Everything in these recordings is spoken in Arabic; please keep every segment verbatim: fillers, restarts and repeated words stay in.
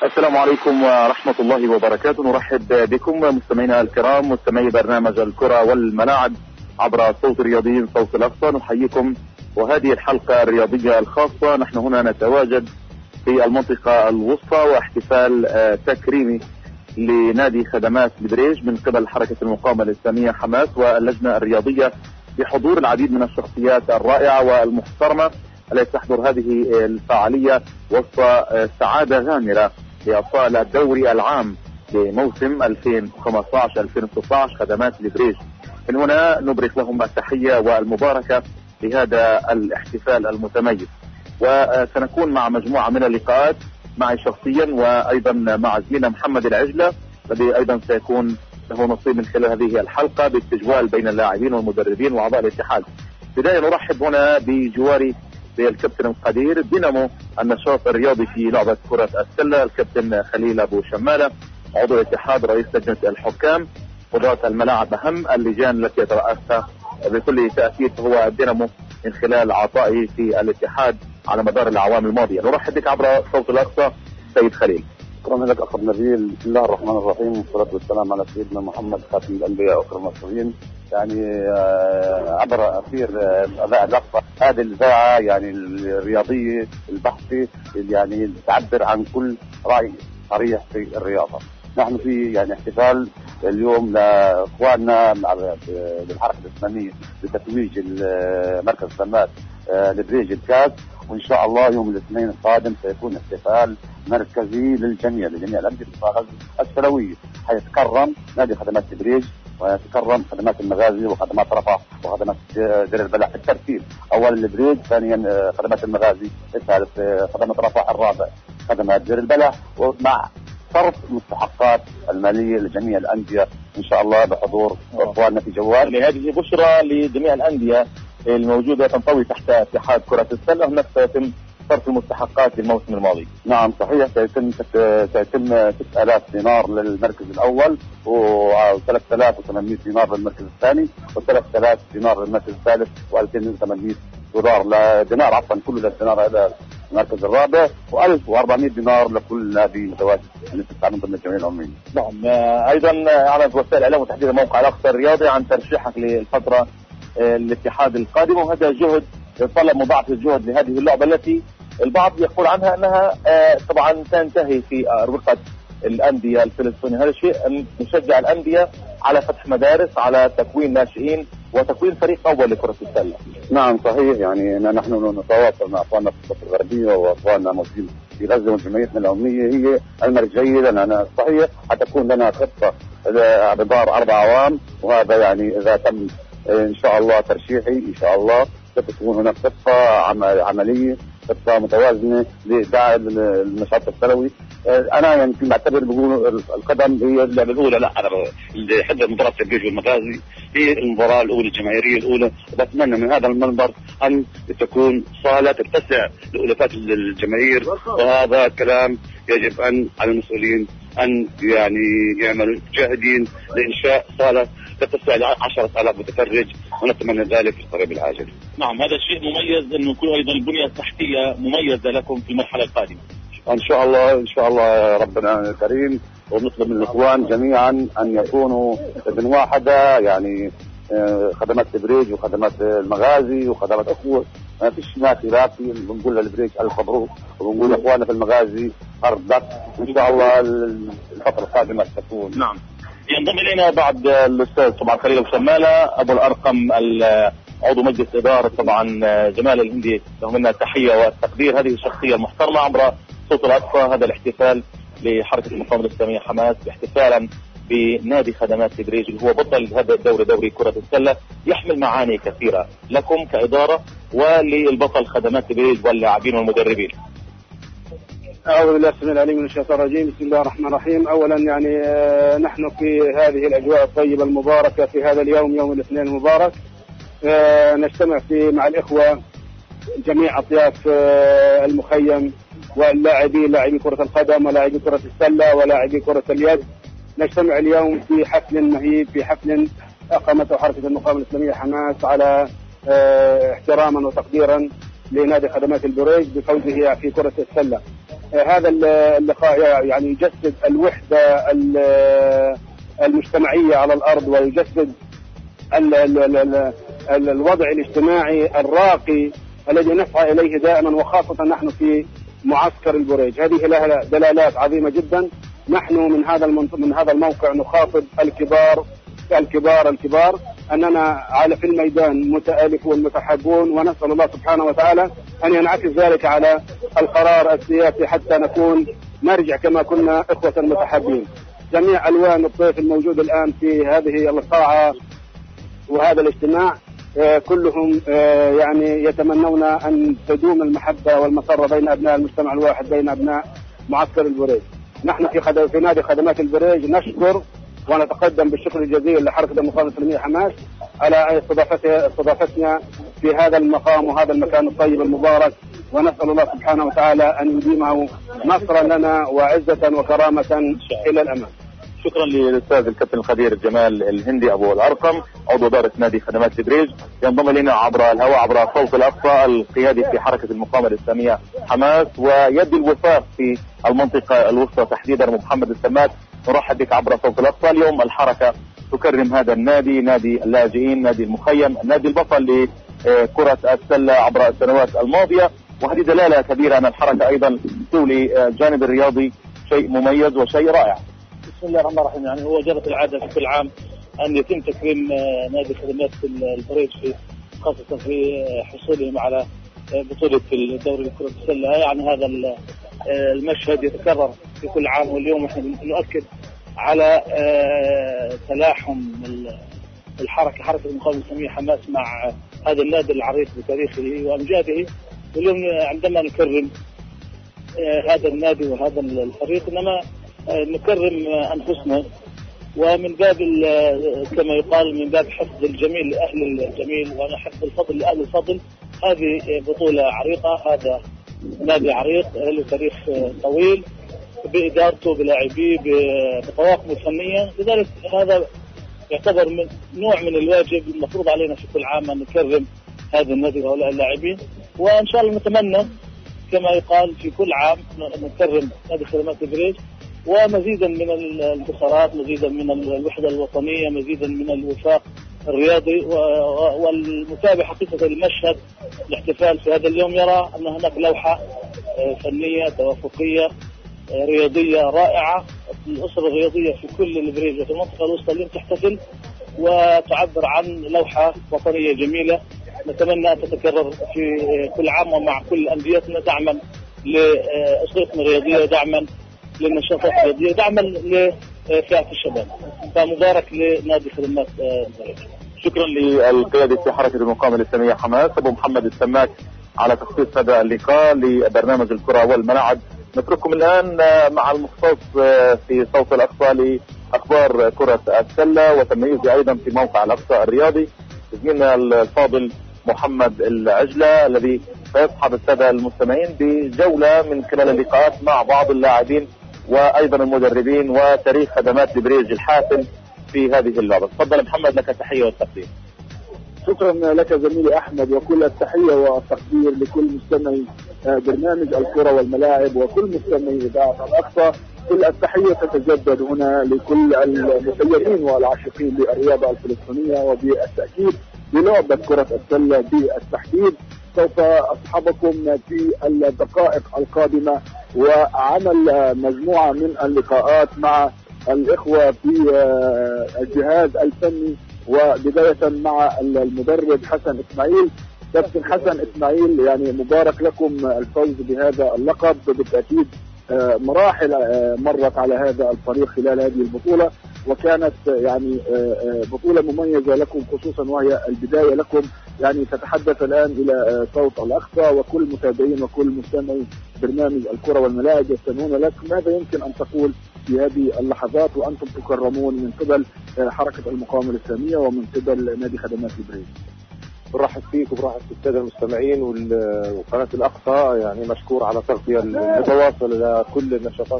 السلام عليكم ورحمة الله وبركاته. نرحب بكم مستمعينا الكرام، مستمعي برنامج الكرة والملاعب عبر صوت الرياضيين صوت الأقصى. نحييكم وهذه الحلقة الرياضية الخاصة. نحن هنا نتواجد في المنطقة الوسطى واحتفال تكريمي لنادي خدمات البريج من قبل حركة المقاومة الإسلامية حماس واللجنة الرياضية بحضور العديد من الشخصيات الرائعة والمحترمة التي تحضر هذه الفعالية وسط سعادة غامرة لأبطال الدوري العام لموسم ألفين وخمسة عشر ألفين وستة عشر خدمات البريج. من هنا نبرك لهم التحية والمباركة لهذا الاحتفال المتميز، وسنكون مع مجموعة من اللقاءات معي شخصيا وأيضا مع زميلنا محمد العجلة الذي أيضا سيكون له نصيب من خلال هذه الحلقة باستجوال بين اللاعبين والمدربين وأعضاء الاتحاد. بداية نرحب هنا بجواري بالكابتن القدير دينامو النشاط الرياضي في لعبة كرة السلة الكابتن خليل أبو شمالة، عضو الاتحاد رئيس لجنة الحكام، قضاة الملاعب أهم اللجان التي يترأسها بكل تأكيد هو الدينامو من خلال عطائه في الاتحاد على مدار الأعوام الماضية. نرحب بك عبر صوت الأقصى سيد خليل. شكرا لك أخ نبيل. بسم الله الرحمن الرحيم والصلاة والسلام على سيدنا محمد خاتم الأنبياء وأكرم المرسلين. يعني عبر أثير أداء الأقصى هذه الإذاعة يعني الرياضية البحثي يعني تعبر عن كل رأي صريح في الرياضة. نحن في يعني احتفال اليوم لإخواننا بالحركة الإسلامية بتتويج مركز خدمات البريج الكاس، وإن شاء الله يوم الاثنين القادم سيكون احتفال مركزي للجميع لجميع الأندية السلوية، حيتكرم نادي خدمات البريج ويتكرم خدمات المغازي وخدمات رفح وخدمات دير البلح بالترتيب، أولا البريج، ثانيا خدمات المغازي، الثالث خدمات رفح، الرابع خدمات دير البلح، ومع صرف المستحقات المالية لجميع الأندية إن شاء الله بحضور إخواننا في جوال. هذه بشرى لجميع الأندية الموجودة تنطوي تحت اتحاد كرة السلة. هناك سيتم صرف المستحقات للموسم الماضي. نعم صحيح، سيتم سيتم ستة آلاف دينار للمركز الأول و3800 دينار للمركز الثاني و3000 دينار للمركز الثالث و2800 دولار دينار عفوا كله للدينار هذا المركز الرابع، وألف وأربعمائة دينار لكل نادي متواجد اللي تدفع من ضمن الجمعيه العموميه. نعم. ايضا اعلنت وسائل الاعلام وتحديدا موقع الاقصى الرياضي عن ترشيحك للفتره الاتحاد القادم، وهذا جهد يتطلب مضاعفه الجهد لهذه اللعبه التي البعض يقول عنها انها طبعا تنتهي في اربقه الانديه الفلسطينيه. هذا الشيء ان نشجع الانديه على فتح مدارس، على تكوين ناشئين وتكوين فريق اول لكره السله. نعم صحيح، يعني نحن نتواصل مع اخواننا في الضفه الغربيه واخواننا موجودين في غزه وجمعيتنا العموميه هي المرجعيه لنا. صحيح حتكون لنا خطه على مدار اربع اعوام، وهذا يعني اذا تم ان شاء الله ترشيحي ان شاء الله ستكون هناك خطه عمليه، خطه متوازنه لدعم النشاط السلوي. انا يعني في معتبر بقول القدم هي اللعبه الاولى، لا انا اللي حد مباراه البريج والمغازي هي المباراه الاولى الجماهيريه الاولى، وبتمنى من هذا المنبر ان تكون صاله تتسع لالوفات الجماهير، وهذا كلام يجب ان على المسؤولين ان يعني يعملوا جاهدين لانشاء صاله تتسع ل عشرة آلاف متفرج، ونتمنى ذلك في القريب العاجل. نعم، هذا شيء مميز انه يكون ايضا البنيه التحتيه مميزه لكم في المرحله القادمه. ان شاء الله ان شاء الله ربنا الكريم، ونطلب من الاخوان جميعا ان يكونوا ابن واحده، يعني خدمات البريج وخدمات المغازي وخدمات اخوه، ما فيش ما خلاف. بنقول للبريج الف مبروك، وبنقول لاخواننا في المغازي ارضك، ان شاء الله الفتره القادمه تكون. نعم. ينضم الينا بعد الاستاذ طبعا خليل ابو شماله ابو الارقم عضو مجلس اداره طبعا جمال الهندي، له منا التحيه والتقدير. هذه الشخصيه المحترمه عبر صوت الاقصى هذا الاحتفال لحركه المقاومه الاسلاميه حماس باحتفالا بنادي خدمات البريج اللي هو بطل هذا الدوري دوري كره السله، يحمل معاني كثيره لكم كاداره وللبطل خدمات البريج واللاعبين والمدربين. أعوذ بالله السميع العليم من الشيطان الرجيم. بسم الله الرحمن الرحيم. أولا يعني نحن في هذه الأجواء الطيبة المباركة في هذا اليوم يوم الاثنين المبارك نجتمع في مع الإخوة جميع أطياف المخيم واللاعبين، لاعبي كرة القدم ولاعبي كرة السلة ولاعبي كرة اليد. نجتمع اليوم في حفل مهيب، في حفل أقامته حركة المقاومة الإسلامية حماس على احتراما وتقديرا لنادي خدمات البريج بفوزه في كرة السلة. هذا اللقاء يعني يجسد الوحدة المجتمعية على الأرض، ويجسد ال ال ال ال الوضع الاجتماعي الراقي الذي نسعى إليه دائما، وخاصة نحن في معسكر البريج. هذه لها دلالات عظيمة جدا. نحن من هذا من هذا الموقع نخاطب الكبار الكبار الكبار أننا على في الميدان متآلفون متحابون، ونسأل الله سبحانه وتعالى أن ينعكس ذلك على القرار السياسي حتى نكون نرجع كما كنا إخوة متحابين. جميع ألوان الطيف الموجود الآن في هذه القاعة وهذا الاجتماع كلهم يعني يتمنون أن تدوم المحبة والمسرة بين أبناء المجتمع الواحد، بين أبناء معسكر البريج. نحن في خد... في نادي خدمات البريج نشكر ونتقدم بالشكر الجزيل لحركة المقاومة الإسلامية حماس على استضافتنا في هذا المقام وهذا المكان الطيب المبارك، ونسأل الله سبحانه وتعالى أن يديمه نصرا لنا وعزة وكرامة إلى الأمام. شكرا للاستاذ الكابتن الخبير جمال الهندي ابو الارقم عضو اداره نادي خدمات البريج، ينضم الينا عبر الهواء عبر صوت الاقصى القيادي في حركه المقاومه الاسلاميه حماس ويد الوفاق في المنطقه الوسطى تحديدا محمد السماك. نرحب بك عبر صوت الاقصى. اليوم الحركه تكرم هذا النادي، نادي اللاجئين، نادي المخيم، النادي البطل لكره السله عبر السنوات الماضيه، وهذه دلاله كبيره ان الحركه ايضا تولي الجانب الرياضي شيء مميز وشيء رائع. بسم الله الرحمن الرحيم. يعني هو جرت العاده في كل عام ان يتم تكريم نادي خدمات البريج في خاصه في حصولهم على بطوله الدوري لكره السله. يعني هذا المشهد يتكرر في كل عام، واليوم احنا نؤكد على تلاحم الحركه حركه المقاومه الاسلاميه حماس مع هذا النادي العريق بتاريخه وامجاده. واليوم عندما نكرم هذا النادي وهذا الفريق انما نكرم أنفسنا، ومن باب كما يقال من باب حفظ الجميل لأهل الجميل وحفظ الفضل لأهل الفضل. هذه بطولة عريقة، هذا نادي عريق له تاريخ طويل بإدارته بلاعبيه بطواقمه الفنية، لذلك هذا يعتبر من نوع من الواجب المفروض علينا في كل عام أن نكرم هذا النادي وهؤلاء اللاعبين. وإن شاء الله نتمنى كما يقال في كل عام نكرم نادي خدمات البريج ومزيدا من الانتصارات، مزيدا من الوحدة الوطنية، مزيدا من الوفاق الرياضي. والمتابع حقيقة المشهد الاحتفال في هذا اليوم يرى أن هناك لوحة فنية توافقية رياضية رائعة. الأسرة الرياضية في كل البريج وفي المنطقة الوسطى اليوم تحتفل وتعبر عن لوحة وطنية جميلة. نتمنى أن تتكرر في كل عام ومع كل أنديتنا، دعما لأسرتنا الرياضية، دعما للنشاطات الرياضية، دعما لفئة الشباب. فمبارك لنادي خدمات البريج. شكرا للقيادة في حركة المقاومة الإسلامية حماس أبو محمد السماك على تخصيص هذا اللقاء لبرنامج الكرة والملاعب. نترككم الآن مع المختص في صوت الأقصى لأخبار كرة السلة وتمييز أيضا في موقع الأقصى الرياضي، زميلنا الفاضل محمد العجلة الذي سيصحب السادة المستمعين بجولة من خلال اللقاءات مع بعض اللاعبين وأيضا المدربين وتاريخ خدمات البريج الحافل في هذه اللعبة. تفضل محمد، لك التحية والتقدير. شكرا لك زميلي أحمد، وكل التحية والتقدير لكل مستمعي برنامج الكرة والملاعب وكل مستمعي إذاعة الأقصى. كل التحية تتجدد هنا لكل المسيرين والعاشقين للرياضة الفلسطينية وبالتأكيد بلعبة كرة السلة بالتحديد. سوف أصحبكم في الدقائق القادمة وعمل مجموعة من اللقاءات مع الإخوة في الجهاز الفني، وبداية مع المدرب حسن إسماعيل. كابتن حسن إسماعيل، يعني مبارك لكم الفوز بهذا اللقب. بالتأكيد مراحل مرت على هذا الفريق خلال هذه البطولة، وكانت يعني بطولة مميزة لكم خصوصا وهي البداية لكم. يعني تتحدث الآن إلى صوت الأقصى وكل متابعين وكل مستمعي برنامج الكرة والملاعب يستمعون لك. ماذا يمكن أن تقول في هذه اللحظات وأنتم تكرمون من قبل حركة المقاومة الإسلامية ومن قبل نادي خدمات البريج؟ برحب فيك وبرحب بالسادة المستمعين وقناة الأقصى. يعني مشكور على تغطية المتواصل لكل النشاطات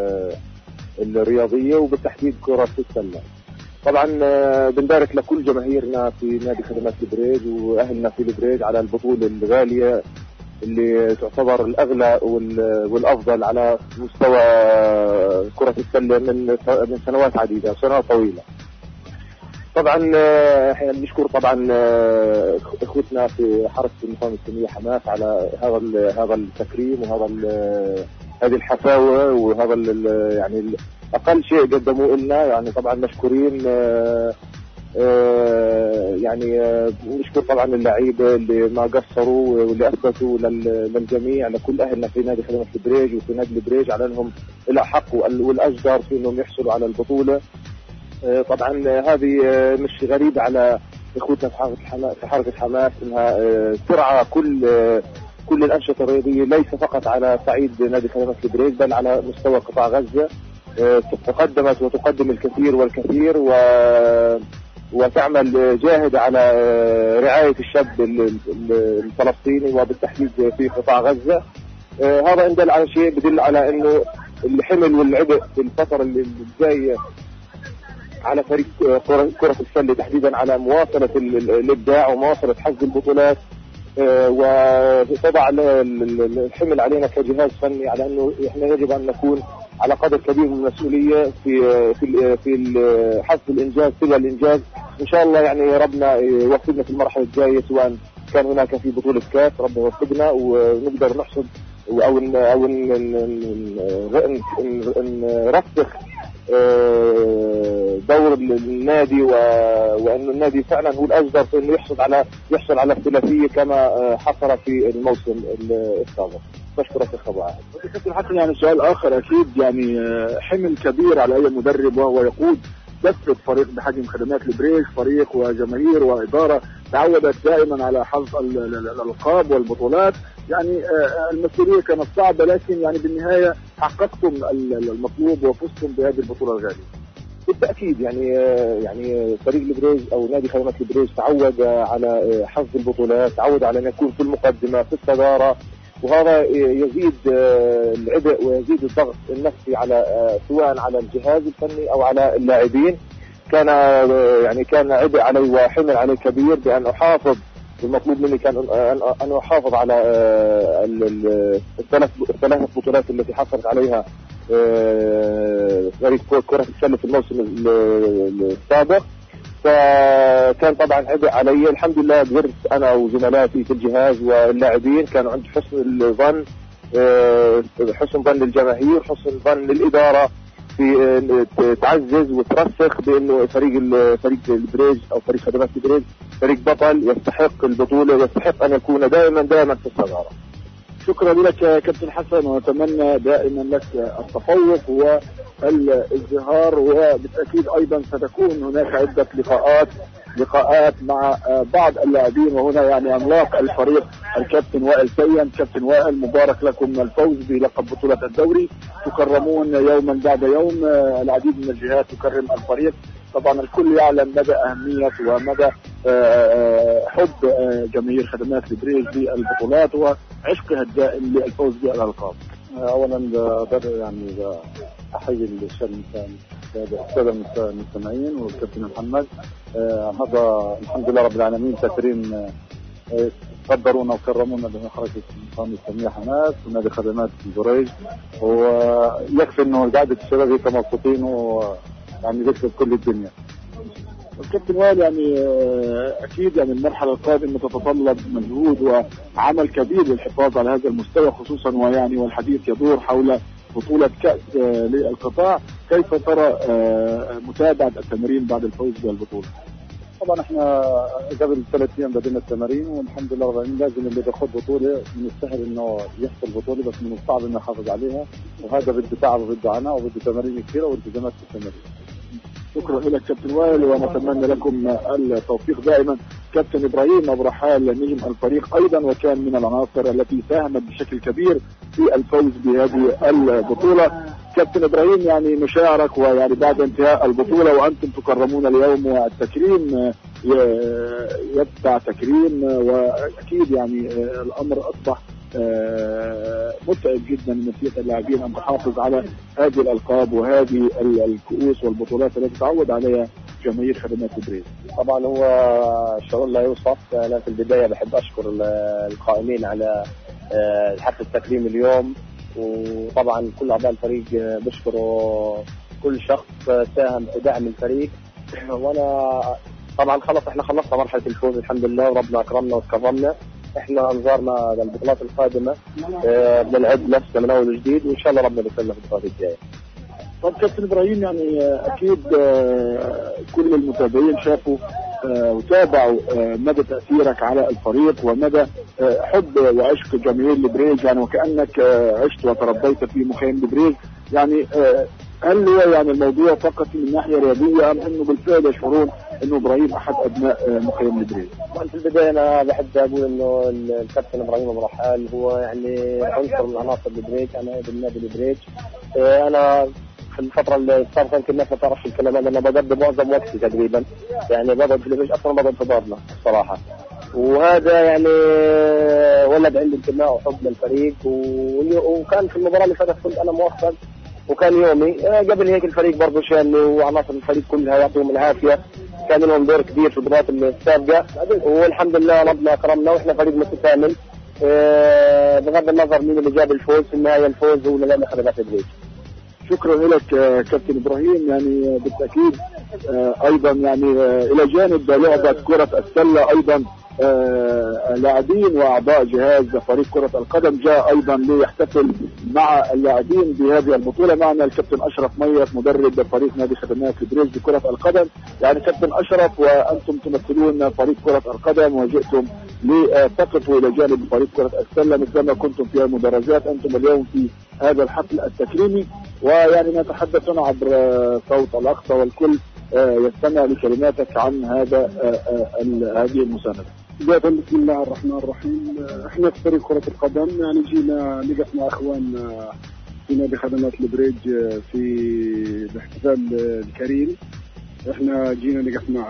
الرياضية وبالتحديد كرة السلة. طبعا بنبارك لكل جماهيرنا في نادي خدمات البريج وأهلنا في البريج على البطولة الغالية اللي تعتبر الاغلى والافضل على مستوى كرة السلة من من سنوات عديدة، سنوات طويلة. طبعا احنا بنشكر طبعا اخوتنا في حركة المقاومة السلمية حماس على هذا هذا التكريم وهذا هذه الحفاوة وهذا يعني اقل شيء قدموه لنا، يعني طبعا مشكورين. يعني نشكر طبعا اللعيبه اللي ما قصروا واللي اثبتوا للجميع، لكل اهلنا في نادي خدمات البريج وفي نادي البريج على انهم الاحق والاجدر في انهم يحصلوا على البطوله. طبعا هذه مش غريبه على اخوتنا في حركه حماس انها ترعى كل كل الانشطه الرياضيه، ليس فقط على صعيد نادي خدمات البريج بل على مستوى قطاع غزه. تقدمت وتقدم الكثير والكثير و وتعمل جاهدة على رعاية الشاب الفلسطيني وبالتحديد في قطاع غزة. هذا إن دل على شيء بدل على إنه الحمل والعبء في الفترة اللي جاية على فريق كرة السلة تحديدا على مواصلة الإبداع ومواصلة حصد البطولات، وتضع الحمل علينا كجهاز فني على إنه إحنا يجب أن نكون على قدر كبير من المسؤوليه في في في حصد الانجاز تلو الانجاز. ان شاء الله يعني ربنا يوفقنا في المرحله الجايه، سواء كان هناك في بطوله كاس ربنا يوفقنا ونقدر نحصد او او نرسخ دور النادي، وانه النادي فعلا هو الاجدر في انه يحصل على يحصل على الثلاثيه كما حصل في الموسم السابق. بشكرك يا ابو عادل. كابتن حسن، يعني سؤال اخر اكيد يعني حمل كبير على اي مدرب وهو يقود دفة فريق بحجم خدمات البريج، فريق وجماهير واداره تعودت دائما على حظ الالقاب والبطولات. يعني المسؤوليه كانت صعبه، لكن يعني بالنهايه حققتم المطلوب وفزتم بهذه البطوله الغاليه. بالتاكيد يعني يعني فريق البريج او نادي خدمات البريج تعود على حظ البطولات، تعود على ان يكون في المقدمه في الصداره، وهذا يزيد العبء ويزيد الضغط النفسي على سواء على الجهاز الفني او على اللاعبين. كان يعني كان عبء علي وحمل علي كبير بان احافظ، المطلوب مني كان ان احافظ على الثلاث الثلاث بطولات التي حصلت عليها فريق كرة السلة في الموسم السابق، فكان طبعا عبء علي. الحمد لله قدرت انا وزملائي في الجهاز واللاعبين كانوا عند حسن الظن، حسن ظن للجماهير، حسن ظن للاداره في تعزز وترسخ بانه فريق فريق البريج او فريق خدمات البريج فريق بطل يستحق البطوله ويستحق ان يكون دائما دائما في الصداره. شكرا لك كابتن حسن، ونتمنى دائما لك التفوق والازدهار، وبالتاكيد ايضا ستكون هناك عده لقاءات لقاءات مع بعض اللاعبين، وهنا يعني عملاق الفريق الكابتن وائل سيد. كابتن وائل، مبارك لكم الفوز بلقب بطولة الدوري، تكرمون يوما بعد يوم، العديد من الجهات تكرم الفريق. طبعا الكل يعلم مدى أهمية ومدى حب جماهير خدمات البريج بالبطولات وعشقها الدائم للفوز بالألقاب. اولا يعني احيي الساده المستمعين والكابتن محمد. آه هذا الحمد لله رب العالمين تكريم آه قدرونا وكرمونا بحركه المقاومه السلميه حماس ونادي خدمات البريج، ويكفي انه قاعده الشباب هيك مبسوطين ويعني بيكسب كل الدنيا. الكابتن وائل، يعني اكيد يعني المرحله القادمه تتطلب مجهود وعمل كبير للحفاظ على هذا المستوى، خصوصا ويعني والحديث يدور حول بطوله كاس للقطاع. كيف ترى متابعه التمرين بعد الفوز بالبطوله؟ طبعا احنا قبل ثلاث ايام بدينا التمارين، والحمد لله رب العالمين لازم اللي بياخذ بطوله من السهل انه يحصل بطوله، بس من الصعب انه يحافظ عليها، وهذا بده تعب وبده عناء وبده تمارين كثيره والتزامات في التمارين. شكرا لك كابتن وائل، ونتمنى لكم التوفيق دائما. كابتن ابراهيم ابو رحال نجم الفريق ايضا، وكان من العناصر التي ساهمت بشكل كبير في الفوز بهذه البطوله. كابتن ابراهيم، يعني مشاعرك ويعني بعد انتهاء البطوله وانتم تكرمون اليوم، والتكريم يتبع تكريم، واكيد يعني الامر اصبح متعب جدا لنفسية اللاعبين ان تحافظ على هذه الالقاب وهذه الكؤوس والبطولات التي تعود عليها جماهير خدمات البريج. طبعا هو شعور لا يوصف. انا في البدايه بحب اشكر القائمين على حفل التكريم اليوم. وطبعا كل اعضاء الفريق بشكروا كل شخص ساهم في دعم الفريق. وانا طبعا خلص احنا خلصنا مرحله الفوز الحمد لله وربنا اكرمنا وتكرمنا. احنا انظارنا للبطولات القادمه بنعد نفسنا من اول وجديد وان شاء الله ربنا بيسلمنا في البطولات الجايه. طب كابتن ابراهيم يعني اكيد كل المتابعين شافوا وتابعوا مدى تاثيرك على الفريق ومدى حب وعشق جماهير البريج، يعني وكانك عشت وتربيت في مخيم البريج. يعني هل هو يعني الموضوع فقط من ناحيه رياضيه ام انه بالفعل يشعرون انه ابراهيم احد ابناء مخيم البريج؟ في البدايه انا بحب اقول انه الكابتن ابراهيم ابو رحال هو يعني عنصر من عناصر البريج، انا ابن نادي البريج. انا في الفترة السابقة يمكن الناس ما تعرفش الكلام هذا، أنا بقضي معظم وقتي تقريبا يعني بقعد في البريج أكثر ما بقعد في دارنا الصراحة. وهذا يعني ولد عندي انتماء وحب للفريق. وكان في المباراة اللي فاتت كنت أنا موفق وكان يومي. قبل هيك الفريق برضه شاني وعناصر الفريق كلها يعطيهم العافية، كان لهم دور كبير في البطولات السابقة والحمد لله ربنا أكرمنا وإحنا فريق متكامل. بغض النظر مين اللي جاب الفوز في النهاية الفوز هو اللي لم يأخذ في البريج. شكرا لك كابتن ابراهيم. يعني بالتاكيد ايضا يعني الى جانب لعبه كره السله ايضا لاعبين واعضاء جهاز فريق كره القدم جاء ايضا ليحتفل مع اللاعبين بهذه البطوله. معنا الكابتن اشرف ميت مدرب فريق نادي خدمات البريج لكره القدم. يعني كابتن اشرف وانتم تمثلون فريق كره القدم وجئتم لتقفوا الى جانب فريق كره السله مثلما كنتم في المدرجات، انتم اليوم في هذا الحفل التكريمي. ويعني نتحدث هنا عبر صوت الاقصى والكل يستمع لكلماتك عن هذا هذه المساندة. بداية بسم الله الرحمن الرحيم. احنا في فريق كرة القدم يعني جينا نقف مع اخوان في نادي خدمات البريج في الاحتفال الكريم. احنا جينا نقف مع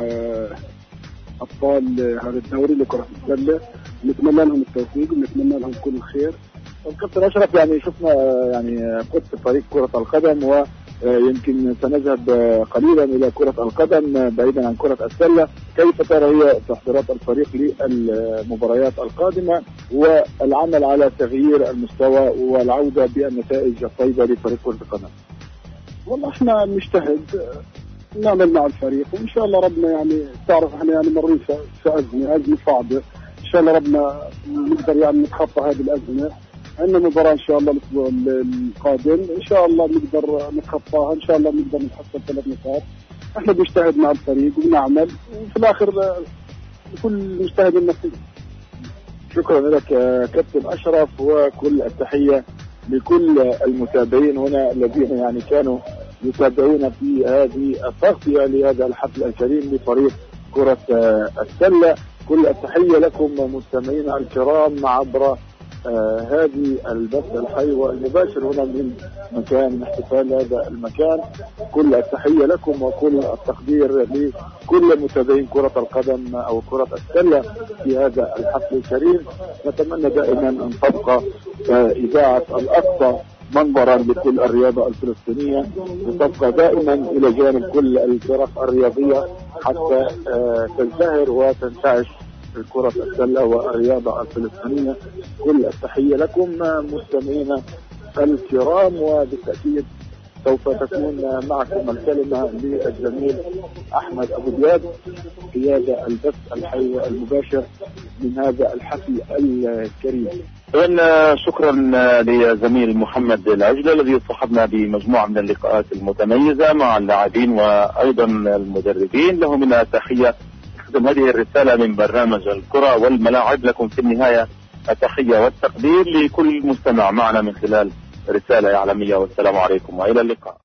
ابطال هذا الدوري لكرة السلة، نتمنى لهم التوفيق ونتمنى لهم كل الخير. كابتن اشرف يعني شفنا يعني قدس فريق كرة القدم ويمكن سنذهب قليلا الى كرة القدم بعيدا عن كرة السلة. كيف ترى هي تحضيرات الفريق للمباريات القادمة والعمل على تغيير المستوى والعودة بالنتائج الطيبة لفريق كرة القدم؟ والله احنا نجتهد نعمل مع الفريق وان شاء الله ربنا يعني تعرف احنا يعني مرين في ازمة ازمة صعبة، ان شاء الله ربنا نقدر يعني نتخطى هذه الازمة. عندنا مباراة إن شاء الله الأسبوع القادم إن شاء الله نقدر نتخطاها، إن شاء الله نقدر نحصل ثلاث نقاط. إحنا بنجتهد مع الفريق وبنعمل وفي الآخر كل مجتهد النصيب. شكرا لك كابتن أشرف وكل التحية لكل المتابعين هنا الذين يعني كانوا يتابعون في هذه التغطية لهذا الحفل الكريم لفريق كرة السلة. كل التحية لكم مستمعينا الكرام عبر آه هذه البث الحي والمباشر هنا من مكان احتفال هذا المكان. كل التحية لكم وكل التقدير لكل متابعين كرة القدم أو كرة السلة في هذا الحفل الكريم. نتمنى دائما أن تبقى آه إذاعة الأقصى منبرا لكل الرياضة الفلسطينية وتبقى دائما إلى جانب كل الفرق الرياضية حتى آه تزدهر وتنتعش كرة السلة والرياضة الفلسطينية. كل التحية لكم مستمعينا الكرام وبالتأكيد سوف تكون معكم الكلمة للزميل أحمد أبو دياب في هذا البث الحي المباشر من هذا الحفل الكريم. شكرا لزميل محمد العجلة الذي صحبنا بمجموعة من اللقاءات المتميزة مع اللاعبين وأيضا المدربين. له منا تحية تقدم هذه الرسالة من برنامج الكرة والملاعب. لكم في النهاية التحية والتقدير لكل مستمع معنا من خلال رسالة إعلامية والسلام عليكم وإلى اللقاء.